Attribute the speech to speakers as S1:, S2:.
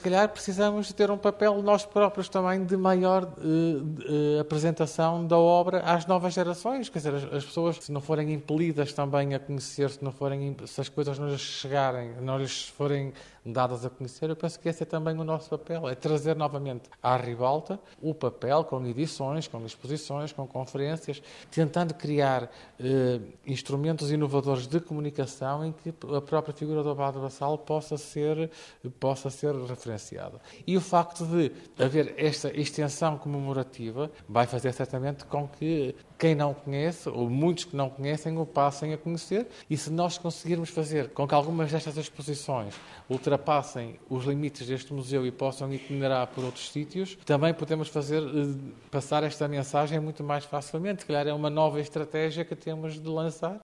S1: calhar precisamos de ter um papel nós próprios também de maior apresentação da obra às novas gerações. Quer dizer, as pessoas, se não forem impelidas também a conhecer, se as coisas não lhes chegarem, não lhes forem dadas a conhecer, eu penso que esse é também o nosso papel, é trazer novamente à ribalta o papel com edições, com exposições, com conferências, tentando criar instrumentos inovadores de comunicação em que a própria figura do Abade Vassal possa ser referenciada. E o facto de haver esta extensão comemorativa vai fazer certamente com que quem não conhece, ou muitos que não conhecem, o passem a conhecer, e se nós conseguirmos fazer com que algumas destas exposições ultrapassem os limites deste museu e possam itinerar por outros sítios, também podemos passar esta mensagem muito mais facilmente. Se calhar é uma nova estratégia que temos de lançar